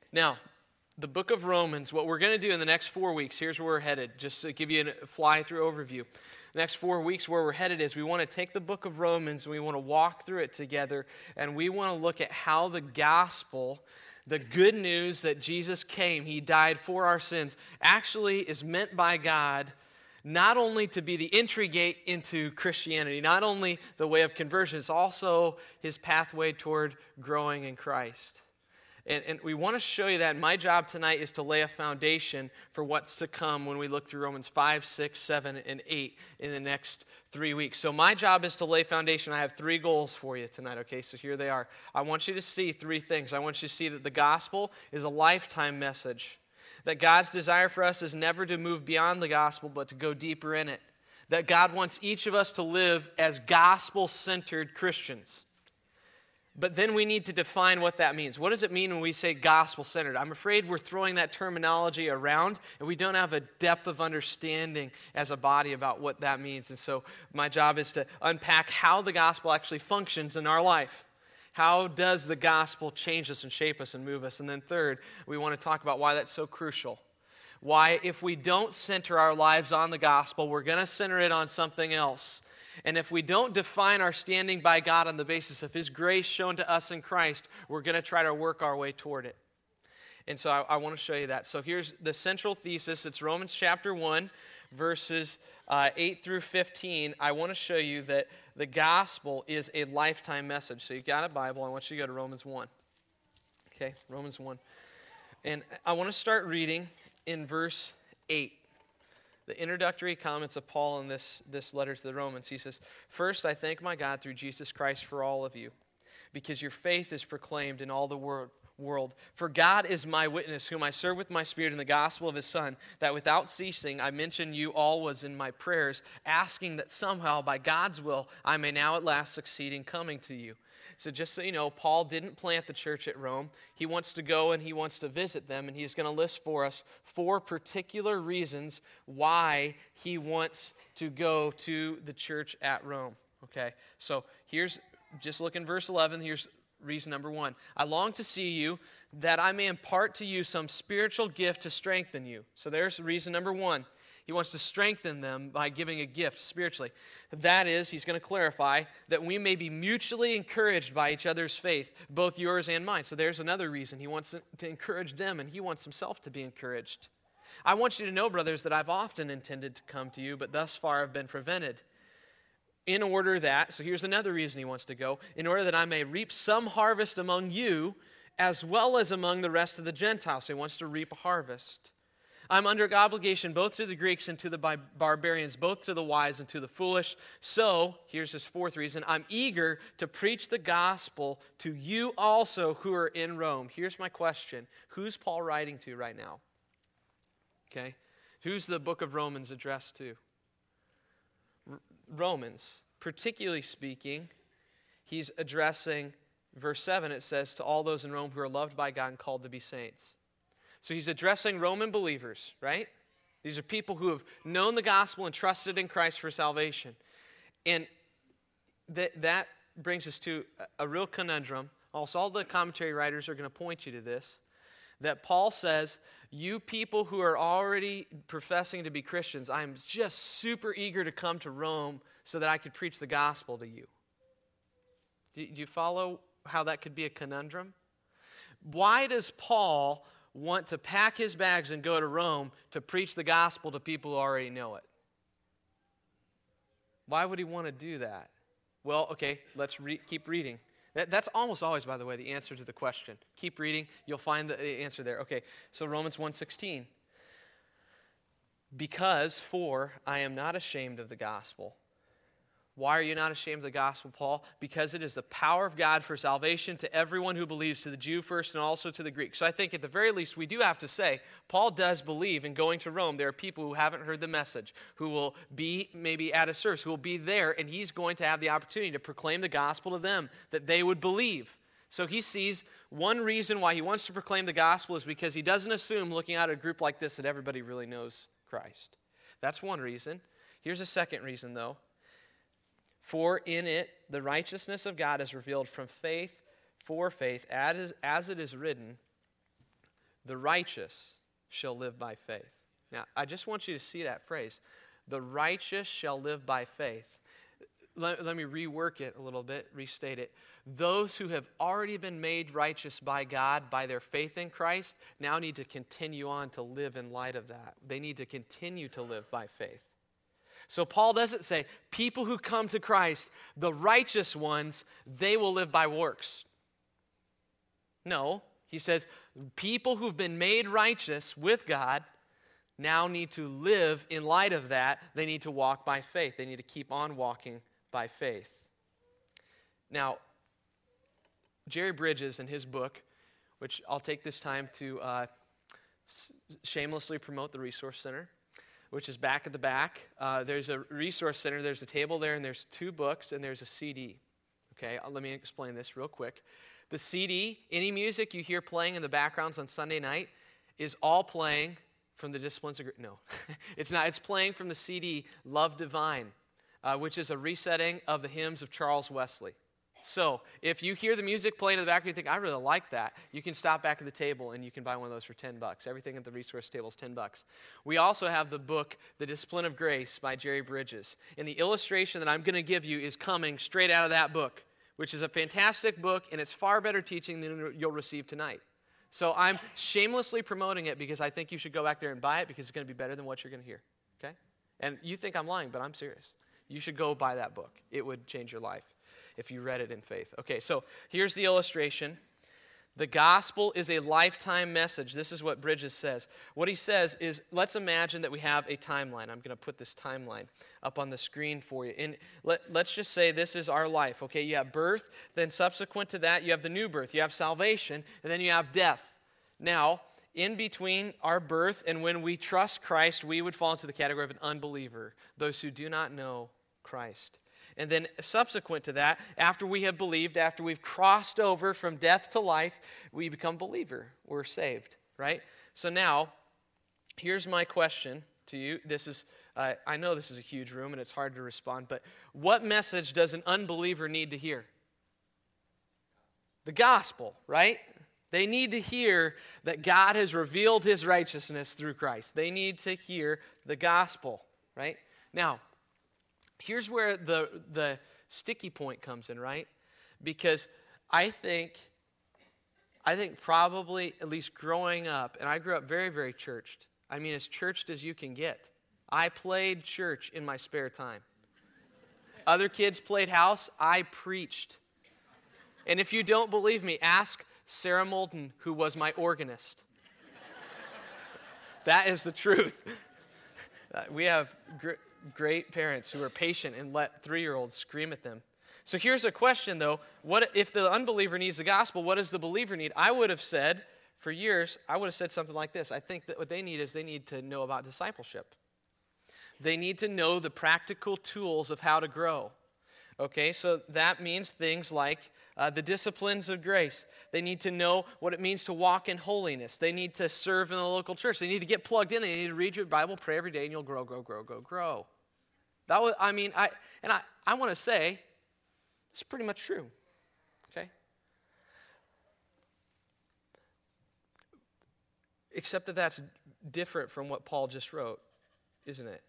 Now, the book of Romans, what we're going to do in the next 4 weeks, here's where we're headed, just to give you a fly-through overview. The next 4 weeks where we're headed is we want to take the book of Romans, and we want to walk through it together, and we want to look at how the gospel, the good news that Jesus came, he died for our sins, actually is meant by God not only to be the entry gate into Christianity, not only the way of conversion, it's also his pathway toward growing in Christ. And we want to show you that. My job tonight is to lay a foundation for what's to come when we look through Romans 5, 6, 7, and 8 in the next 3 weeks. So my job is to lay foundation. I have 3 goals for you tonight, okay? So here they are. I want you to see 3 things. I want you to see that the gospel is a lifetime message, that God's desire for us is never to move beyond the gospel, but to go deeper in it, that God wants each of us to live as gospel-centered Christians. But then we need to define what that means. What does it mean when we say gospel-centered? I'm afraid we're throwing that terminology around, and we don't have a depth of understanding as a body about what that means. And so my job is to unpack how the gospel actually functions in our life. How does the gospel change us and shape us and move us? And then third, we want to talk about why that's so crucial. Why, if we don't center our lives on the gospel, we're going to center it on something else. And if we don't define our standing by God on the basis of his grace shown to us in Christ, we're going to try to work our way toward it. And so I want to show you that. So here's the central thesis. It's Romans chapter 1, verses 8 through 15. I want to show you that the gospel is a lifetime message. So you've got a Bible. I want you to go to Romans 1. Okay, Romans 1. And I want to start reading in verse 8. The introductory comments of Paul in this letter to the Romans. He says, "First, I thank my God through Jesus Christ for all of you, because your faith is proclaimed in all the world. For God is my witness, whom I serve with my spirit in the gospel of his Son, that without ceasing I mention you always in my prayers, asking that somehow by God's will I may now at last succeed in coming to you." So just so you know, Paul didn't plant the church at Rome. He wants to go and he wants to visit them, and he's going to list for us 4 particular reasons why he wants to go to the church at Rome. Okay, so just look in verse 11, here's reason number 1. "I long to see you, that I may impart to you some spiritual gift to strengthen you." So there's reason number 1. He wants to strengthen them by giving a gift spiritually. That is, he's going to clarify that we may be mutually encouraged by each other's faith, both yours and mine. So there's another reason. He wants to encourage them, and he wants himself to be encouraged. "I want you to know, brothers, that I've often intended to come to you, but thus far I've been prevented. In order that," so here's another reason he wants to go, "in order that I may reap some harvest among you, as well as among the rest of the Gentiles." So he wants to reap a harvest. "I'm under obligation both to the Greeks and to the barbarians, both to the wise and to the foolish. So," here's his 4th reason, "I'm eager to preach the gospel to you also who are in Rome." Here's my question. Who's Paul writing to right now? Okay. Who's the book of Romans addressed to? Romans. Particularly speaking, he's addressing, verse 7, it says, "to all those in Rome who are loved by God and called to be saints." So he's addressing Roman believers, right? These are people who have known the gospel and trusted in Christ for salvation. And that brings us to a real conundrum. Also, all the commentary writers are going to point you to this, that Paul says, you people who are already professing to be Christians, I'm just super eager to come to Rome so that I could preach the gospel to you. Do you follow how that could be a conundrum? Why does Paul want to pack his bags and go to Rome to preach the gospel to people who already know it? Why would he want to do that? Well, okay, let's keep reading. That's almost always, by the way, the answer to the question. Keep reading, you'll find the answer there. Okay, so Romans 1:16. "For I am not ashamed of the gospel." Why are you not ashamed of the gospel, Paul? "Because it is the power of God for salvation to everyone who believes, to the Jew first and also to the Greek." So I think at the very least we do have to say, Paul does believe in going to Rome. There are people who haven't heard the message, who will be maybe at a service, who will be there, and he's going to have the opportunity to proclaim the gospel to them, that they would believe. So he sees one reason why he wants to proclaim the gospel is because he doesn't assume, looking at a group like this, that everybody really knows Christ. That's one reason. Here's a second reason, though. "For in it the righteousness of God is revealed from faith for faith, as it is written, The righteous shall live by faith. Now, I just want you to see that phrase. The righteous shall live by faith. Let me rework it a little bit, restate it. Those who have already been made righteous by God by their faith in Christ now need to continue on to live in light of that. They need to continue to live by faith. So Paul doesn't say, people who come to Christ, the righteous ones, they will live by works. No, he says, people who've been made righteous with God now need to live in light of that. They need to walk by faith. They need to keep on walking by faith. Now, Jerry Bridges in his book, which I'll take this time to shamelessly promote the Resource Center, which is back at the back. There's a Resource Center, there's a table there, and there's 2 books, and there's a CD. Okay, let me explain this real quick. The CD, any music you hear playing in the backgrounds on Sunday night, is all playing from the Disciplines of Grace. No, it's not. It's playing from the CD Love Divine, which is a resetting of the hymns of Charles Wesley. So if you hear the music playing in the back and you think, I really like that, you can stop back at the table and you can buy one of those for $10. Everything at the resource table is $10. We also have the book, The Discipline of Grace by Jerry Bridges. And the illustration that I'm going to give you is coming straight out of that book, which is a fantastic book, and it's far better teaching than you'll receive tonight. So I'm shamelessly promoting it because I think you should go back there and buy it because it's going to be better than what you're going to hear. Okay? And you think I'm lying, but I'm serious. You should go buy that book. It would change your life if you read it in faith. Okay, so here's the illustration. The gospel is a lifetime message. This is what Bridges says. What he says is, let's imagine that we have a timeline. I'm going to put this timeline up on the screen for you. And let's just say this is our life. Okay, you have birth, then subsequent to that, you have the new birth. You have salvation, and then you have death. Now, in between our birth and when we trust Christ, we would fall into the category of an unbeliever, those who do not know Christ. And then subsequent to that, after we have believed, after we've crossed over from death to life, we become believer. We're saved, right? So now, here's my question to you. This is, I know this is a huge room and it's hard to respond, but what message does an unbeliever need to hear? The gospel, right? They need to hear that God has revealed his righteousness through Christ. They need to hear the gospel, right? Now, here's where the sticky point comes in, right? Because I think probably, at least growing up, and I grew up very, very churched. I mean, as churched as you can get. I played church in my spare time. Other kids played house. I preached. And if you don't believe me, ask Sarah Moulton, who was my organist. That is the truth. We have great parents who are patient and let 3-year-olds scream at them. So here's a question, though. What if the unbeliever needs the gospel? What does the believer need? I would have said, for years, something like this. I think that what they need is they need to know about discipleship. They need to know the practical tools of how to grow. Okay, so that means things like the disciplines of grace. They need to know what it means to walk in holiness. They need to serve in the local church. They need to get plugged in. They need to read your Bible, pray every day, and you'll grow, grow, grow, grow, grow. That was, I want to say, it's pretty much true. Okay? Except that that's different from what Paul just wrote, isn't it?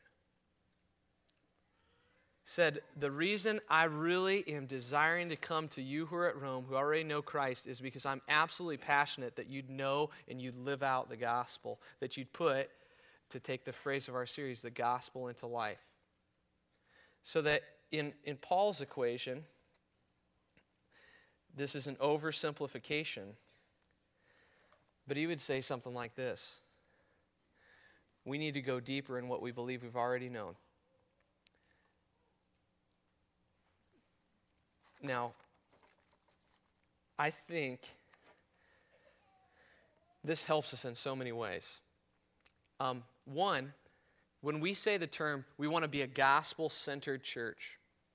Said, the reason I really am desiring to come to you who are at Rome, who already know Christ, is because I'm absolutely passionate that you'd know and you'd live out the gospel, that you'd put, to take the phrase of our series, the gospel into life. So that in Paul's equation, this is an oversimplification, but he would say something like this. We need to go deeper in what we believe we've already known. Now, I think this helps us in so many ways. One, when we say the term, we want to be a gospel-centered church,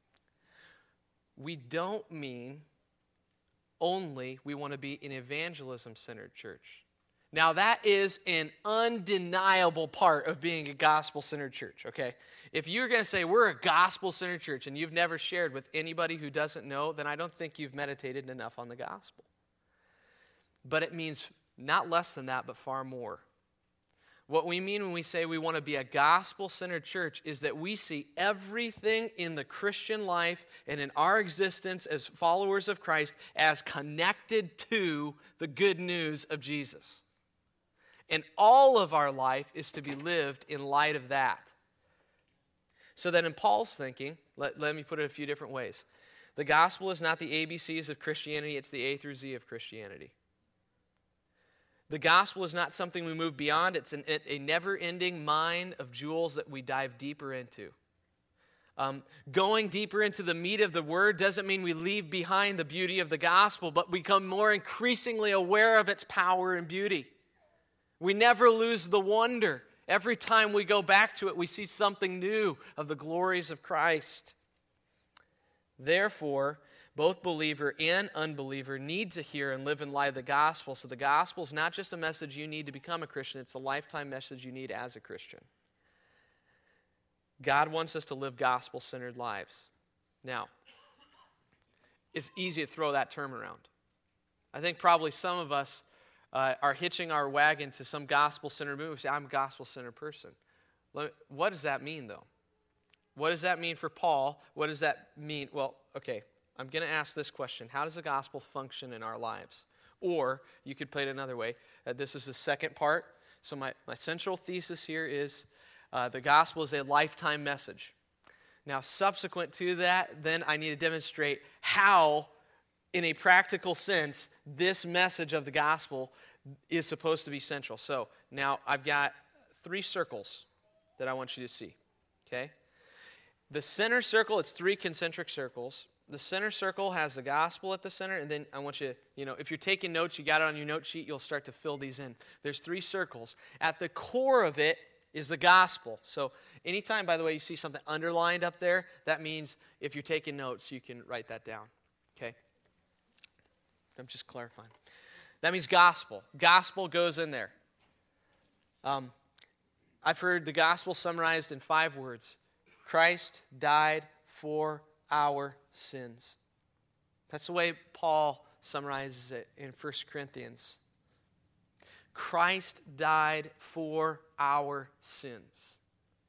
we don't mean only we want to be an evangelism-centered church. Now, that is an undeniable part of being a gospel-centered church, okay? If you're going to say we're a gospel-centered church and you've never shared with anybody who doesn't know, then I don't think you've meditated enough on the gospel. But it means Not less than that, but far more. What we mean when we say we want to be a gospel-centered church is that we see everything in the Christian life and in our existence as followers of Christ as connected to the good news of Jesus. And all of our life is to be lived in light of that. So that in Paul's thinking, let me put it a few different ways. The gospel is not the ABCs of Christianity, it's the A through Z of Christianity. The gospel is not something we move beyond. It's a never-ending mine of jewels that we dive deeper into. Going deeper into the meat of the word doesn't mean we leave behind the beauty of the gospel, but become more increasingly aware of its power and beauty. We never lose the wonder. Every time we go back to it, we see something new of the glories of Christ. Therefore, both believer and unbeliever need to hear and live in light of the gospel. So the gospel is not just a message you need to become a Christian, it's a lifetime message you need as a Christian. God wants us to live gospel-centered lives. Now, it's easy to throw that term around. I think probably some of us are hitching our wagon to some gospel-centered move. Say, I'm a gospel-centered person. What does that mean, though? What does that mean for Paul? What does that mean? Well, okay. I'm going to ask this question. How does the gospel function in our lives? Or you could play it another way. This is the second part. So my central thesis here is the gospel is a lifetime message. Now, subsequent to that, then I need to demonstrate how, in a practical sense, this message of the gospel is supposed to be central. So now I've got 3 circles that I want you to see. Okay? The center circle, it's 3 concentric circles. The center circle has the gospel at the center, and then I want you, if you're taking notes, you got it on your note sheet, you'll start to fill these in. There's 3 circles. At the core of it is the gospel. So anytime, by the way, you see something underlined up there, that means if you're taking notes, you can write that down. Okay? I'm just clarifying. That means gospel. Gospel goes in there. I've heard the gospel summarized in 5 words. Christ died for our sins. That's the way Paul summarizes it in 1 Corinthians. Christ died for our sins.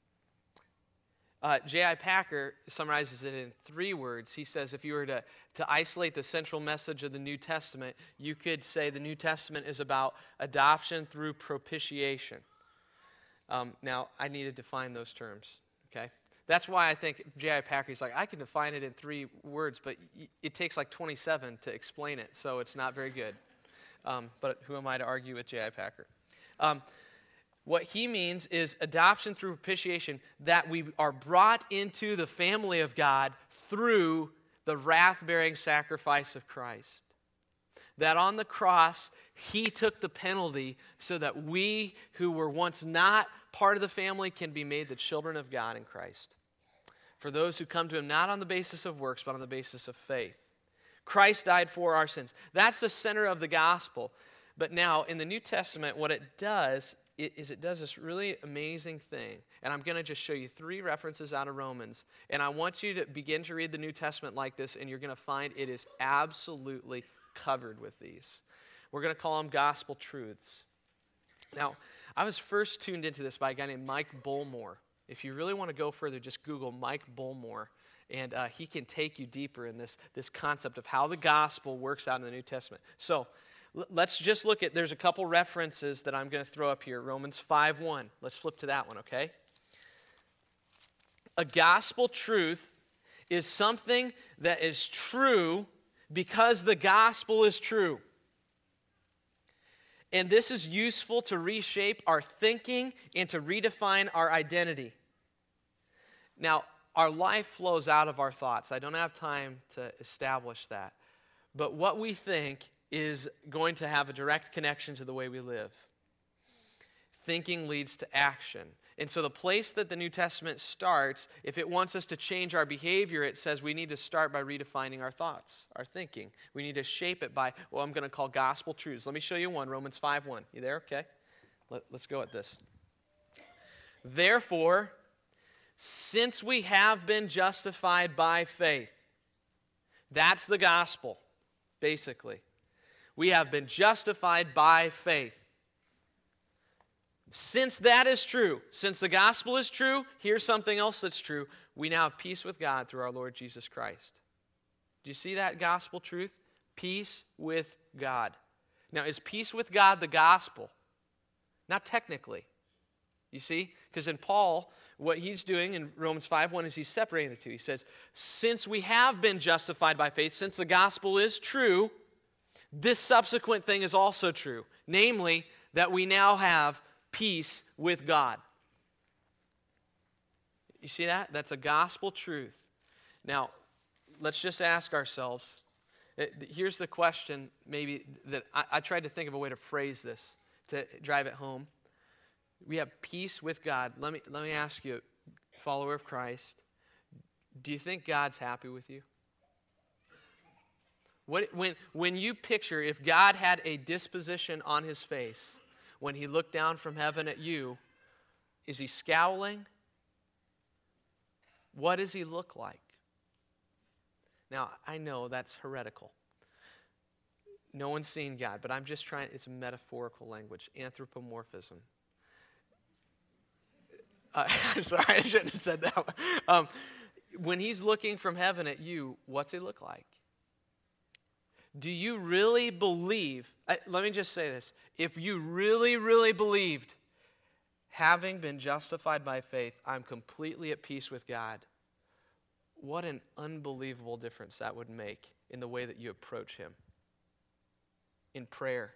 J.I. Packer summarizes it in 3 words. He says if you were to isolate the central message of the New Testament, you could say the New Testament is about adoption through propitiation. Now, I need to define those terms, okay? That's why I think J.I. Packer's like, I can define it in 3 words, but it takes like 27 to explain it, so it's not very good. But who am I to argue with J.I. Packer? What he means is adoption through propitiation, that we are brought into the family of God through the wrath-bearing sacrifice of Christ. That on the cross, he took the penalty so that we who were once not part of the family can be made the children of God in Christ. For those who come to him not on the basis of works, but on the basis of faith. Christ died for our sins. That's the center of the gospel. But now, in the New Testament, what it does is it does this really amazing thing. And I'm going to just show you 3 references out of Romans. And I want you to begin to read the New Testament like this, and you're going to find it is absolutely covered with these. We're going to call them gospel truths. Now, I was first tuned into this by a guy named Mike Bullmore. If you really want to go further, just Google Mike Bullmore, and he can take you deeper in this concept of how the gospel works out in the New Testament. So let's just look at, there's a couple references that I'm going to throw up here. Romans 5:1. Let's flip to that one, okay? A gospel truth is something that is true because the gospel is true. And this is useful to reshape our thinking and to redefine our identity. Now, our life flows out of our thoughts. I don't have time to establish that. But what we think is going to have a direct connection to the way we live. Thinking leads to action. And so the place that the New Testament starts, if it wants us to change our behavior, it says we need to start by redefining our thoughts, our thinking. We need to shape it by what I'm going to call gospel truths. Let me show you one, Romans 5:1. You there? Okay. Let's go at this. Therefore, since we have been justified by faith, that's the gospel, basically. We have been justified by faith. Since that is true, since the gospel is true, here's something else that's true. We now have peace with God through our Lord Jesus Christ. Do you see that gospel truth? Peace with God. Now, is peace with God the gospel? Not technically. You see? Because in Paul, what he's doing in Romans 5:1 is he's separating the two. He says, since we have been justified by faith, since the gospel is true, this subsequent thing is also true. Namely, that we now have peace with God. You see that? That's a gospel truth. Now, let's just ask ourselves, here's the question maybe that I tried to think of a way to phrase this, to drive it home. We have peace with God. Let me ask you, follower of Christ, do you think God's happy with you? When you picture, if God had a disposition on his face, when he looked down from heaven at you, is he scowling? What does he look like? Now, I know that's heretical. No one's seen God, but I'm just trying, it's a metaphorical language, anthropomorphism. Sorry, I shouldn't have said that one. When he's looking from heaven at you, what's he look like? Do you really believe, let me just say this, if you really, really believed, having been justified by faith, I'm completely at peace with God, what an unbelievable difference that would make in the way that you approach him. In prayer.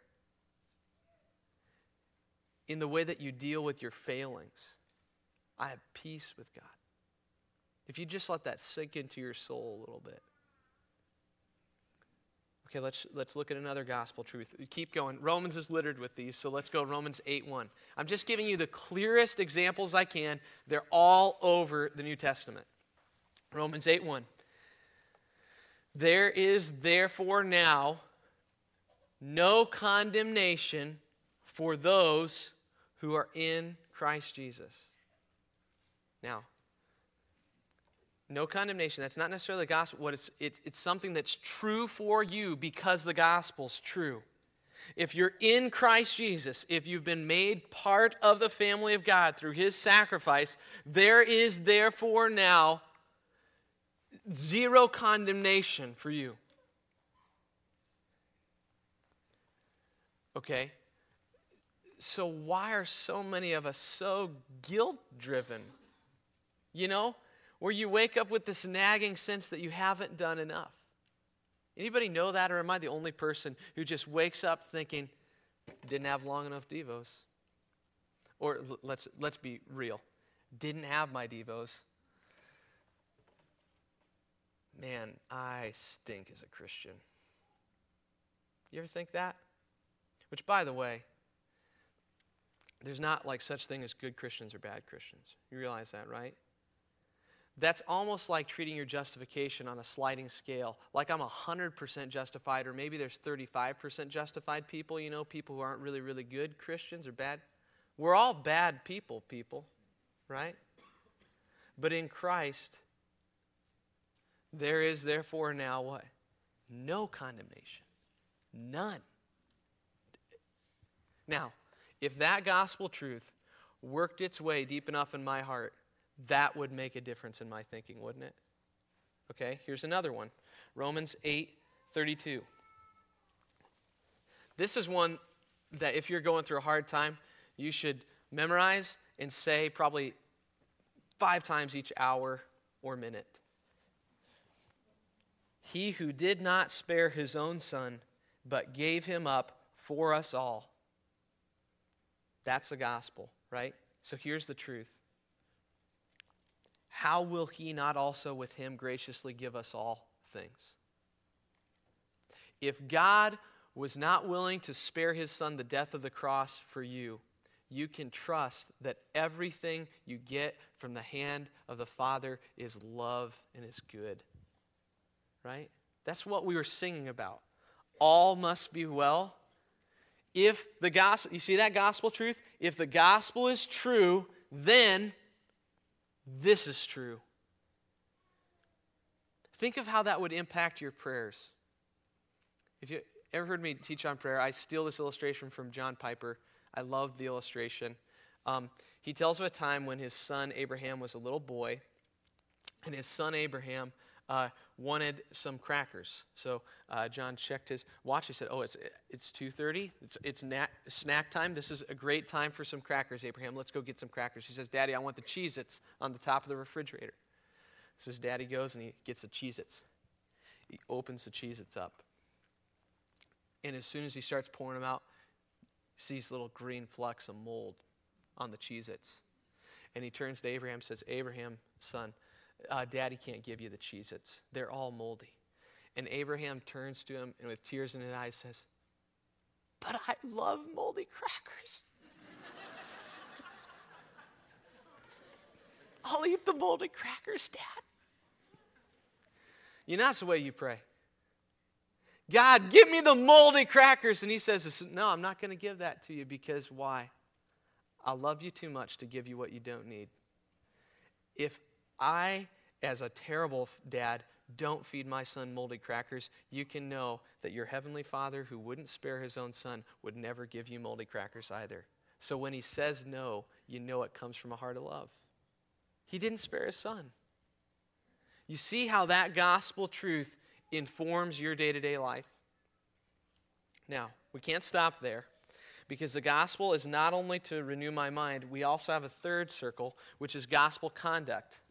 In the way that you deal with your failings. I have peace with God. If you just let that sink into your soul a little bit. Okay, let's look at another gospel truth. Keep going. Romans is littered with these, so let's go Romans 8:1. I'm just giving you the clearest examples I can. They're all over the New Testament. Romans 8:1. There is therefore now no condemnation for those who are in Christ Jesus. Now, no condemnation. That's not necessarily the gospel. It's something that's true for you because the gospel's true. If you're in Christ Jesus, if you've been made part of the family of God through his sacrifice, there is therefore now zero condemnation for you. Okay? So why are so many of us so guilt-driven? You know? Where you wake up with this nagging sense that you haven't done enough. Anybody know that, or am I the only person who just wakes up thinking, didn't have long enough devos? Or let's be real, didn't have my devos. Man, I stink as a Christian. You ever think that? Which, by the way, there's not like such thing as good Christians or bad Christians. You realize that, right? That's almost like treating your justification on a sliding scale. Like I'm 100% justified, or maybe there's 35% justified people, you know, people who aren't really, really good Christians or bad. We're all bad people, right? But in Christ, there is therefore now what? No condemnation. None. Now, if that gospel truth worked its way deep enough in my heart, that would make a difference in my thinking, wouldn't it? Okay, here's another one. Romans 8:32. This is one that if you're going through a hard time, you should memorize and say probably 5 times each hour or minute. He who did not spare his own son, but gave him up for us all. That's the gospel, right? So here's the truth. How will he not also with him graciously give us all things? If God was not willing to spare his son the death of the cross for you, you can trust that everything you get from the hand of the Father is love and is good. Right? That's what we were singing about. All must be well. If the gospel, you see that gospel truth? If the gospel is true, then this is true. Think of how that would impact your prayers. ever heard me teach on prayer? I steal this illustration from John Piper. I love the illustration. He tells of a time when his son Abraham was a little boy, and his son Abraham wanted some crackers. So John checked his watch. He said, "Oh, it's 2:30. It's snack time. This is a great time for some crackers, Abraham. Let's go get some crackers." He says, "Daddy, I want the Cheez-Its on the top of the refrigerator." So his daddy goes and he gets the Cheez-Its. He opens the Cheez-Its up. And as soon as he starts pouring them out, he sees little green flecks of mold on the Cheez-Its. And he turns to Abraham and says, "Abraham, son, Daddy can't give you the Cheez-Its. They're all moldy." And Abraham turns to him and with tears in his eyes says, "But I love moldy crackers. I'll eat the moldy crackers, Dad." You know, that's the way you pray. "God, give me the moldy crackers." And he says, "No, I'm not going to give that to you because why? I love you too much to give you what you don't need. If I, as a terrible dad, don't feed my son moldy crackers, you can know that your heavenly Father, who wouldn't spare his own son, would never give you moldy crackers either." So when he says no, you know it comes from a heart of love. He didn't spare his son. You see how that gospel truth informs your day-to-day life? Now, we can't stop there, because the gospel is not only to renew my mind, we also have a third circle, which is gospel conduct.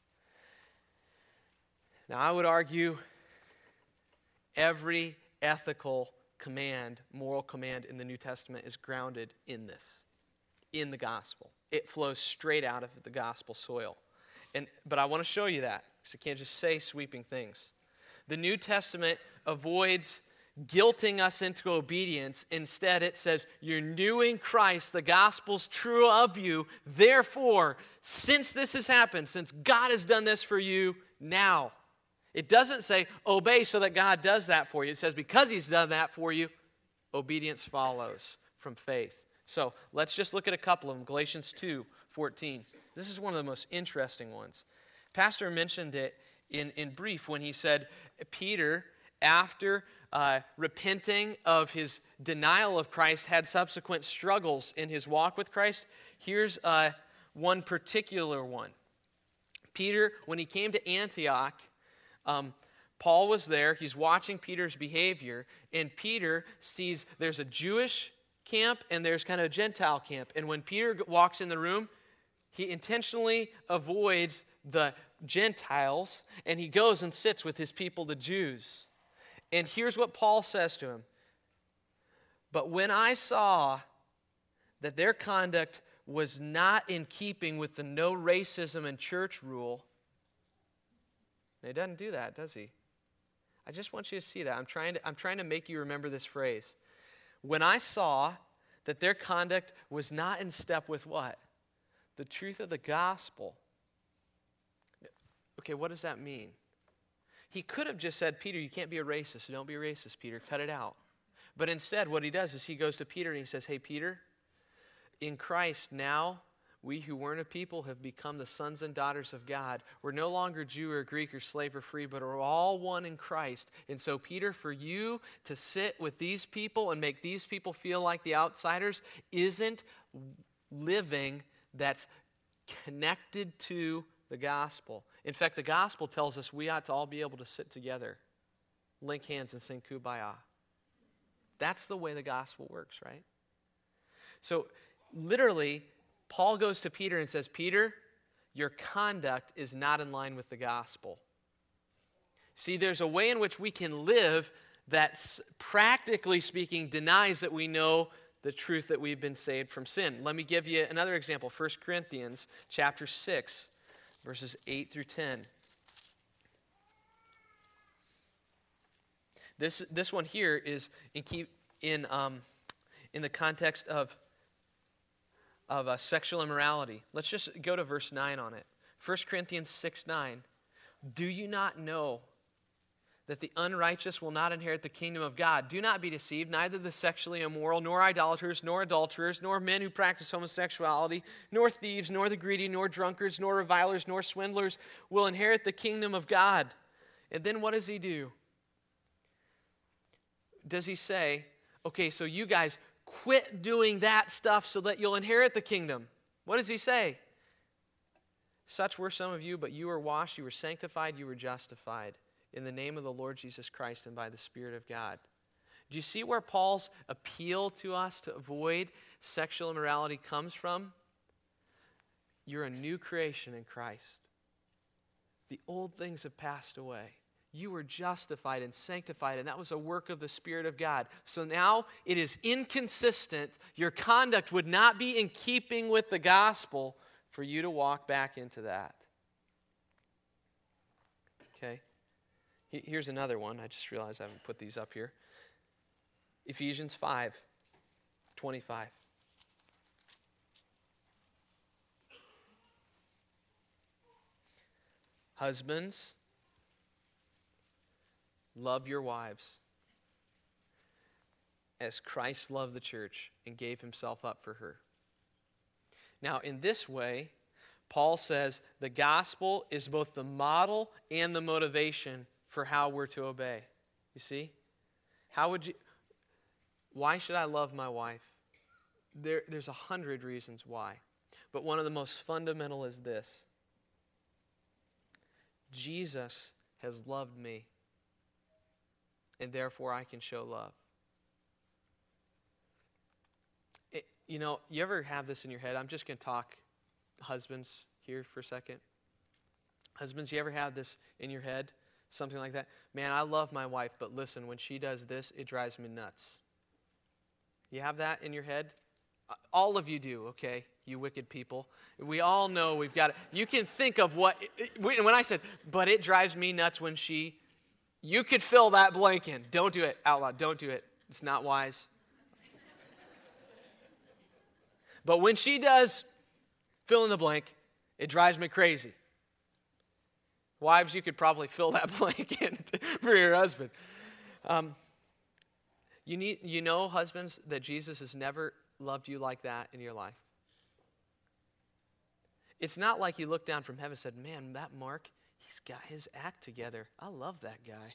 Now, I would argue every ethical command, moral command in the New Testament is grounded in this, in the gospel. It flows straight out of the gospel soil. But I want to show you that, because I can't just say sweeping things. The New Testament avoids guilting us into obedience. Instead, it says, you're new in Christ, the gospel's true of you. Therefore, since this has happened, since God has done this for you, now. It doesn't say, obey so that God does that for you. It says, because he's done that for you, obedience follows from faith. So let's just look at a couple of them. Galatians 2:14. This is one of the most interesting ones. Pastor mentioned it in brief when he said, Peter, after repenting of his denial of Christ, had subsequent struggles in his walk with Christ. Here's one particular one. Peter, when he came to Antioch, Paul was there. He's watching Peter's behavior, and Peter sees there's a Jewish camp and there's kind of a Gentile camp. And when Peter walks in the room, he intentionally avoids the Gentiles, and he goes and sits with his people, the Jews. And here's what Paul says to him. But when I saw that their conduct was not in keeping with the no racism and church rule, and he doesn't do that, does he? I just want you to see that. I'm trying to make you remember this phrase. When I saw that their conduct was not in step with what? The truth of the gospel. Okay, what does that mean? He could have just said, Peter, you can't be a racist. So don't be a racist, Peter. Cut it out. But instead, what he does is he goes to Peter and he says, hey, Peter, in Christ now, we who weren't a people have become the sons and daughters of God. We're no longer Jew or Greek or slave or free, but we're all one in Christ. And so, Peter, for you to sit with these people and make these people feel like the outsiders isn't living that's connected to the gospel. In fact, the gospel tells us we ought to all be able to sit together, link hands, and sing Kumbaya. That's the way the gospel works, right? So, literally, Paul goes to Peter and says, Peter, your conduct is not in line with the gospel. See, there's a way in which we can live that, practically speaking, denies that we know the truth that we've been saved from sin. Let me give you another example. 1 Corinthians chapter 6, verses 8 through 10. This one here is in the context of sexual immorality. Let's just go to verse 9 on it. 1 Corinthians 6:9. Do you not know that the unrighteous will not inherit the kingdom of God? Do not be deceived, neither the sexually immoral, nor idolaters, nor adulterers, nor men who practice homosexuality, nor thieves, nor the greedy, nor drunkards, nor revilers, nor swindlers will inherit the kingdom of God. And then what does he do? does he say, okay, so you guys quit doing that stuff so that you'll inherit the kingdom? What does he say? Such were some of you, but you were washed, you were sanctified, you were justified in the name of the Lord Jesus Christ and by the Spirit of God. Do you see where Paul's appeal to us to avoid sexual immorality comes from? You're a new creation in Christ. The old things have passed away. You were justified and sanctified, and that was a work of the Spirit of God. So now it is inconsistent. Your conduct would not be in keeping with the gospel for you to walk back into that. Okay? Here's another one. I just realized I haven't put these up here. Ephesians 5:25. Husbands, love your wives as Christ loved the church and gave himself up for her. Now, in this way, Paul says the gospel is both the model and the motivation for how we're to obey. You see? Why should I love my wife? There's 100 reasons why. But one of the most fundamental is this. Jesus has loved me, and therefore I can show love. You ever have this in your head? I'm just going to talk husbands here for a second. Husbands, you ever have this in your head? Something like that? Man, I love my wife, but listen, when she does this, it drives me nuts. You have that in your head? All of you do, okay? You wicked people. We all know we've got it. You can think of when I said, but it drives me nuts when you could fill that blank in. Don't do it out loud. Don't do it. It's not wise. But when she does fill in the blank, it drives me crazy. Wives, you could probably fill that blank in for your husband. Husbands, that Jesus has never loved you like that in your life. It's not like you looked down from heaven and said, man, that Mark, he's got his act together. I love that guy.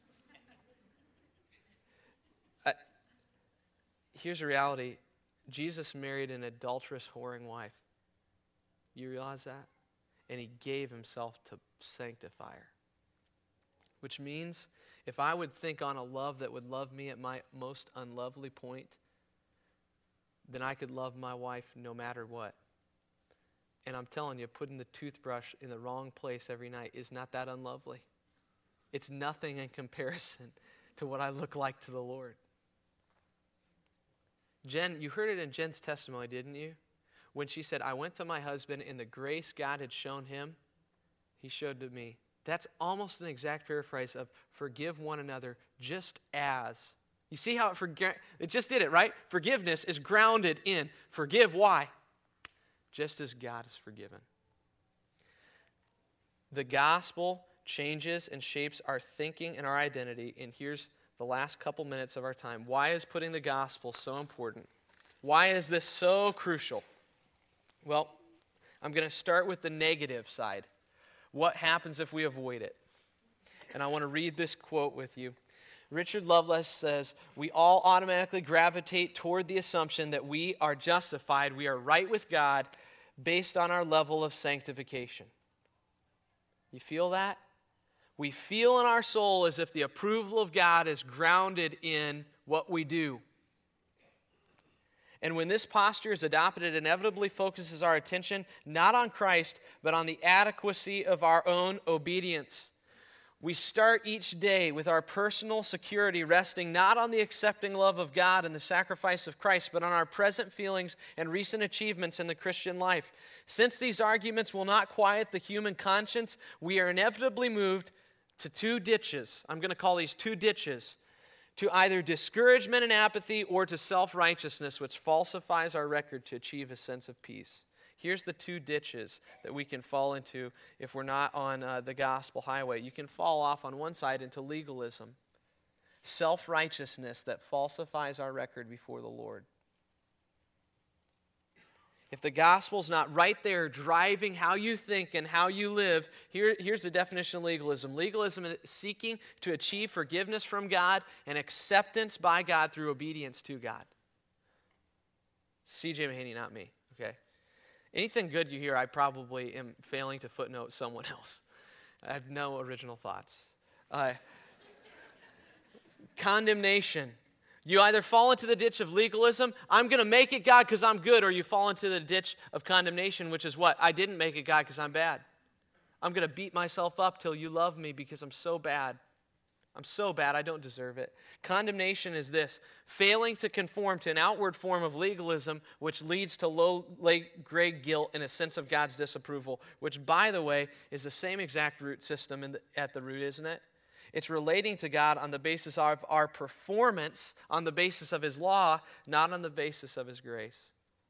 Here's the reality. Jesus married an adulterous, whoring wife. You realize that? And he gave himself to sanctify her. Which means if I would think on a love that would love me at my most unlovely point, then I could love my wife no matter what. And I'm telling you, putting the toothbrush in the wrong place every night is not that unlovely. It's nothing in comparison to what I look like to the Lord. Jen, you heard it in Jen's testimony, didn't you? When she said, I went to my husband and the grace God had shown him, he showed to me. That's almost an exact paraphrase of forgive one another just as. You see how it just did it, right? Forgiveness is grounded in forgive. Why? Just as God is forgiven. The gospel changes and shapes our thinking and our identity. And here's the last couple minutes of our time. Why is putting the gospel so important? Why is this so crucial? Well, I'm going to start with the negative side. What happens if we avoid it? And I want to read this quote with you. Richard Lovelace says, we all automatically gravitate toward the assumption that we are justified, we are right with God, based on our level of sanctification. You feel that? We feel in our soul as if the approval of God is grounded in what we do. And when this posture is adopted, it inevitably focuses our attention not on Christ, but on the adequacy of our own obedience. We start each day with our personal security resting not on the accepting love of God and the sacrifice of Christ, but on our present feelings and recent achievements in the Christian life. Since these arguments will not quiet the human conscience, we are inevitably moved to two ditches. I'm going to call these two ditches. To either discouragement and apathy or to self-righteousness, which falsifies our record to achieve a sense of peace. Here's the two ditches that we can fall into if we're not on the gospel highway. You can fall off on one side into legalism, self-righteousness that falsifies our record before the Lord. if the gospel's not right there driving how you think and how you live, here's the definition of legalism. Legalism is seeking to achieve forgiveness from God and acceptance by God through obedience to God. C.J. Mahaney, not me, okay? Anything good you hear, I probably am failing to footnote someone else. I have no original thoughts. Condemnation. You either fall into the ditch of legalism, I'm going to make it God because I'm good, or you fall into the ditch of condemnation, which is what? I didn't make it God because I'm bad. I'm going to beat myself up till you love me because I'm so bad. I'm so bad, I don't deserve it. Condemnation is this: failing to conform to an outward form of legalism, which leads to low-grade guilt and a sense of God's disapproval, which, by the way, is the same exact root system at the root, isn't it? It's relating to God on the basis of our performance, on the basis of His law, not on the basis of His grace.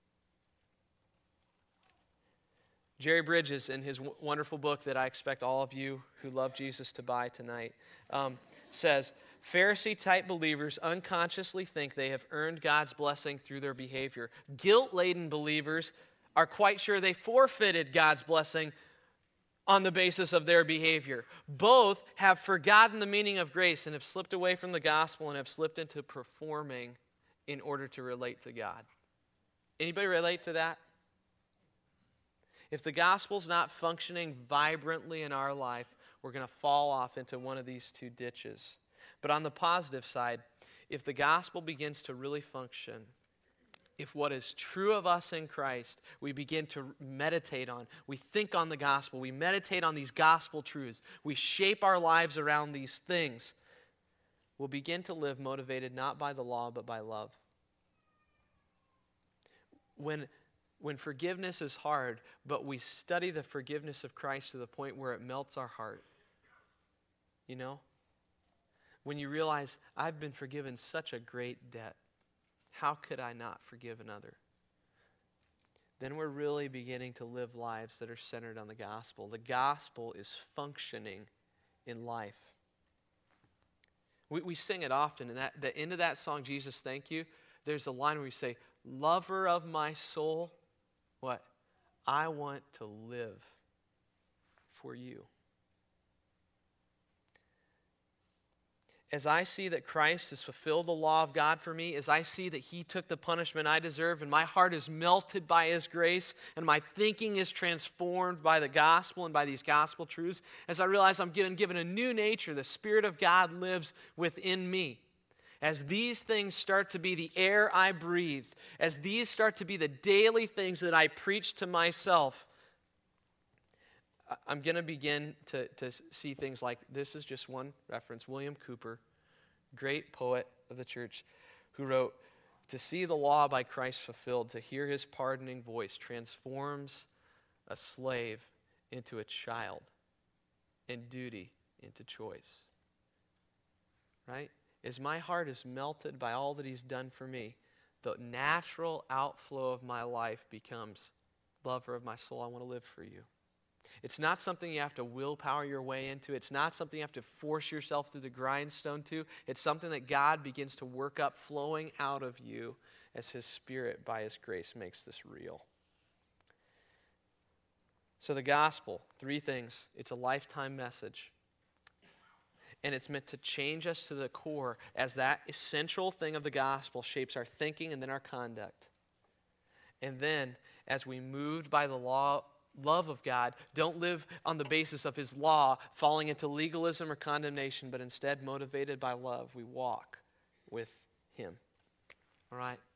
Jerry Bridges, in his wonderful book that I expect all of you who love Jesus to buy tonight, says, Pharisee-type believers unconsciously think they have earned God's blessing through their behavior. Guilt-laden believers are quite sure they forfeited God's blessing on the basis of their behavior. Both have forgotten the meaning of grace and have slipped away from the gospel and have slipped into performing in order to relate to God. Anybody relate to that? If the gospel's not functioning vibrantly in our life, we're going to fall off into one of these two ditches. But on the positive side, if the gospel begins to really function, if what is true of us in Christ, we begin to meditate on, we think on the gospel, we meditate on these gospel truths, we shape our lives around these things, we'll begin to live motivated not by the law but by love. When forgiveness is hard, but we study the forgiveness of Christ to the point where it melts our heart, you know? When you realize, I've been forgiven such a great debt, how could I not forgive another? Then we're really beginning to live lives that are centered on the gospel. The gospel is functioning in life. We sing it often. And the end of that song, Jesus, Thank You, there's a line where we say, lover of my soul, what? I want to live for you. As I see that Christ has fulfilled the law of God for me, as I see that He took the punishment I deserve, and my heart is melted by His grace, and my thinking is transformed by the gospel and by these gospel truths, as I realize I'm given a new nature, the Spirit of God lives within me. As these things start to be the air I breathe, as these start to be the daily things that I preach to myself, I'm going to begin to see things like, this is just one reference, William Cooper, great poet of the church, who wrote, to see the law by Christ fulfilled, to hear His pardoning voice transforms a slave into a child and duty into choice. Right? As my heart is melted by all that He's done for me, the natural outflow of my life becomes, lover of my soul, I want to live for you. It's not something you have to willpower your way into. It's not something you have to force yourself through the grindstone to. It's something that God begins to work up, flowing out of you as His Spirit, by His grace, makes this real. So the gospel, three things. It's a lifetime message. And it's meant to change us to the core as that essential thing of the gospel shapes our thinking and then our conduct. And then, as we moved by the love of God, don't live on the basis of His law, falling into legalism or condemnation, but instead motivated by love, we walk with Him. All right?